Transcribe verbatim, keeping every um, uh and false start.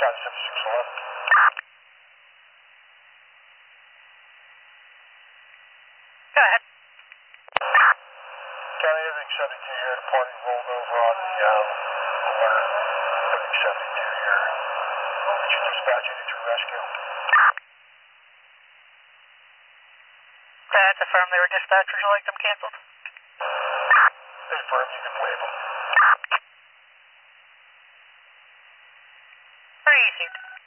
County seventy-six eleven. Go ahead. County Irving seventy-two here, departing rolled over on the um, alert. Irving seventy-two here. Would you dispatch eighty-three rescue? That's affirm they were dispatched. Would you like them canceled? They affirm you can waive them. Received.